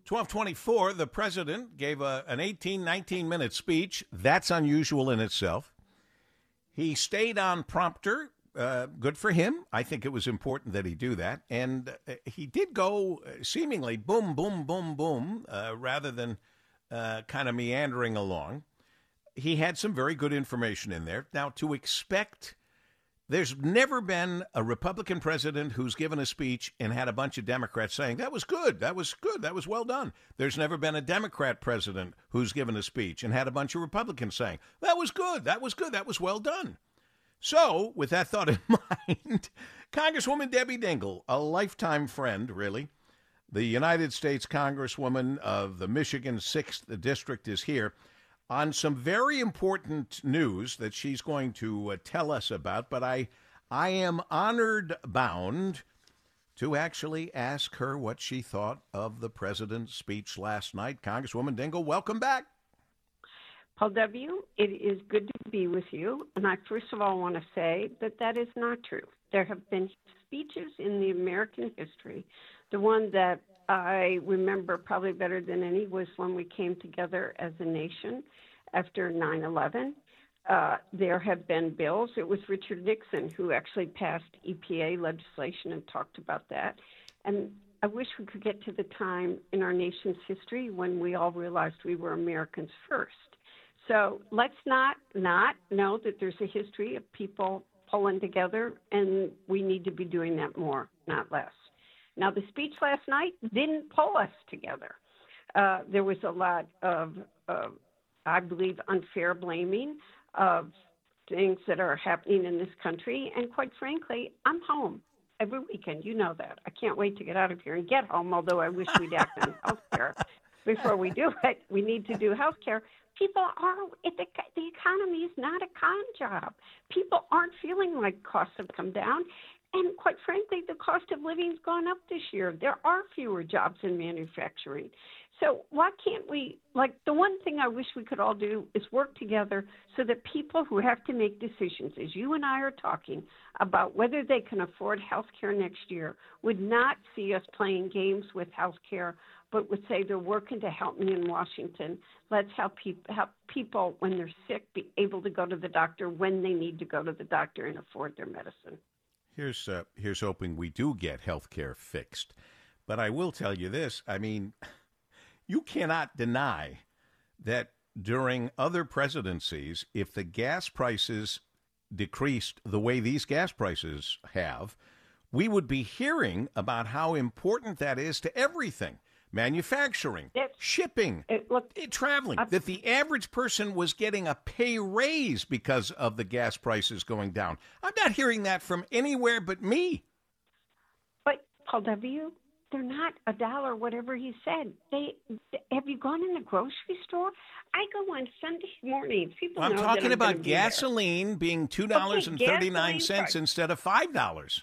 12:24, the president gave an 19-minute speech. That's unusual in itself. He stayed on prompter. Good for him. I think it was important that he do that. And he did go seemingly boom, boom, boom, boom, rather than kind of meandering along. He had some very good information in there. Now, to expect... There's never been a Republican president who's given a speech and had a bunch of Democrats saying, that was good, that was good, that was well done. There's never been a Democrat president who's given a speech and had a bunch of Republicans saying, that was good, that was good, that was well done. So, with that thought in mind, Congresswoman Debbie Dingell, a lifetime friend, really, the United States Congresswoman of the Michigan 6th District, is here on some very important news that she's going to tell us about, but I am honored bound to actually ask her what she thought of the president's speech last night. Congresswoman Dingell, welcome back. Paul W., it is good to be with you, and I first of all want to say that that is not true. There have been speeches in the American history. The one that I remember probably better than any was when we came together as a nation after 9/11. There have been bills. It was Richard Nixon who actually passed EPA legislation and talked about that. And I wish we could get to the time in our nation's history when we all realized we were Americans first. So let's not know that there's a history of people pulling together, and we need to be doing that more, not less. Now, the speech last night didn't pull us together. There was a lot of, I believe, unfair blaming of things that are happening in this country. And quite frankly, I'm home every weekend. You know that. I can't wait to get out of here and get home, although I wish we'd act on health care. Before we do it, we need to do health care. People are, the economy is not a con job. People aren't feeling like costs have come down. And quite frankly, the cost of living has gone up this year. There are fewer jobs in manufacturing. So why can't we, the one thing I wish we could all do is work together so that people who have to make decisions, as you and I are talking about whether they can afford health care next year, would not see us playing games with health care, but would say they're working to help me in Washington. Let's help people when they're sick be able to go to the doctor when they need to go to the doctor and afford their medicine. Here's hoping we do get health care fixed. But I will tell you this, I mean, you cannot deny that during other presidencies, if the gas prices decreased the way these gas prices have, we would be hearing about how important that is to everything. Manufacturing, shipping, traveling, that the average person was getting a pay raise because of the gas prices going down. I'm not hearing that from anywhere but me. But, Paul W., they're not $1, whatever he said. Have you gone in the grocery store? I go on Sunday mornings. I'm talking about gasoline being $2.39 instead of $5.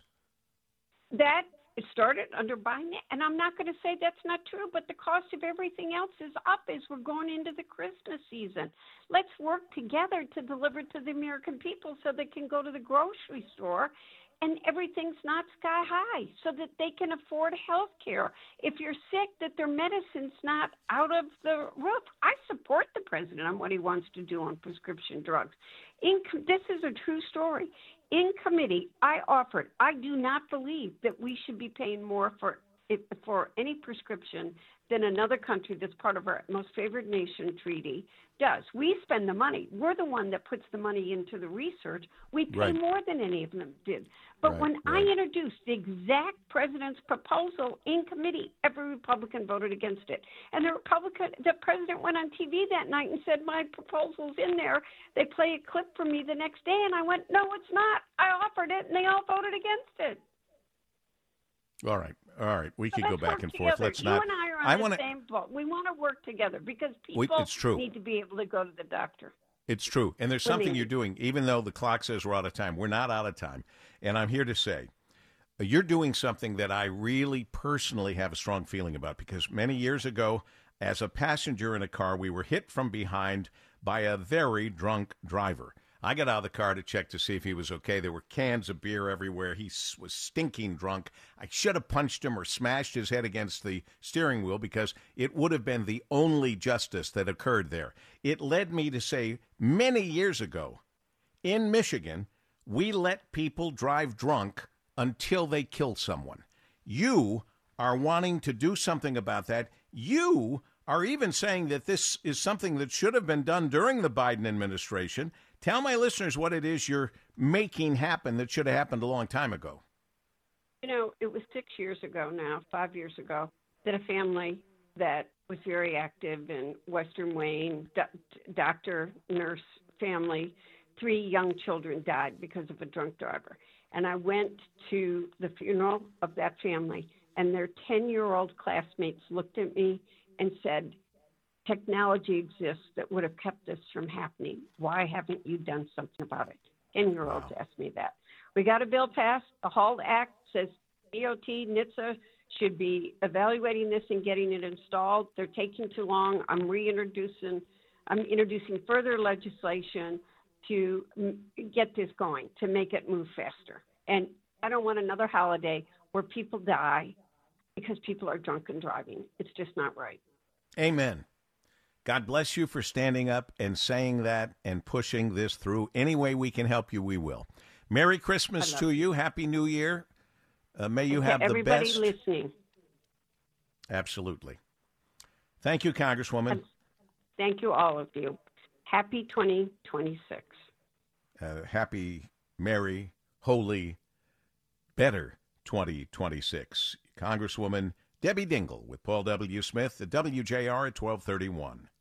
That started under Biden, and I'm not going to say that's not true, but the cost of everything else is up as we're going into the Christmas season. Let's work together to deliver to the American people so they can go to the grocery store and everything's not sky high so that they can afford health care. If you're sick, that their medicine's not out of the roof. I support the president on what he wants to do on prescription drugs. This is a true story. In committee, I offered, I do not believe that we should be paying more for any prescription than another country that's part of our most favored nation treaty does. We spend the money. We're the one that puts the money into the research. We pay more than any of them did. But when I introduced the exact president's proposal in committee, every Republican voted against it. And the president went on TV that night and said, my proposal's in there. They play a clip for me the next day. And I went, no, it's not. I offered it, and they all voted against it. All right. We could go back and forth. Let's not. You and I are on the same boat. We want to work together because people need to be able to go to the doctor. It's true. And there's something you're doing, even though the clock says we're out of time. We're not out of time. And I'm here to say, you're doing something that I really personally have a strong feeling about, because many years ago, as a passenger in a car, we were hit from behind by a very drunk driver. I got out of the car to check to see if he was okay. There were cans of beer everywhere. He was stinking drunk. I should have punched him or smashed his head against the steering wheel because it would have been the only justice that occurred there. It led me to say many years ago, in Michigan, we let people drive drunk until they kill someone. You are wanting to do something about that. You are even saying that this is something that should have been done during the Biden administration. Tell my listeners what it is you're making happen that should have happened a long time ago. You know, it was 6 years ago now, 5 years ago, that a family that was very active in Western Wayne, doctor, nurse family, 3 young children died because of a drunk driver. And I went to the funeral of that family, and their 10-year-old classmates looked at me and said, technology exists that would have kept this from happening. Why haven't you done something about it? 10-year-olds asked me that. We got a bill passed. The HALT Act says DOT, NHTSA should be evaluating this and getting it installed. They're taking too long. I'm introducing further legislation to get this going, to make it move faster. And I don't want another holiday where people die because people are drunk and driving. It's just not right. Amen. God bless you for standing up and saying that and pushing this through. Any way we can help you, we will. Merry Christmas to you. Happy New Year. May you have the best. Everybody listening. Absolutely. Thank you, Congresswoman. Thank you, all of you. Happy 2026. Happy, merry, holy, better 2026. Congresswoman Debbie Dingell with Paul W. Smith at WJR at 1231.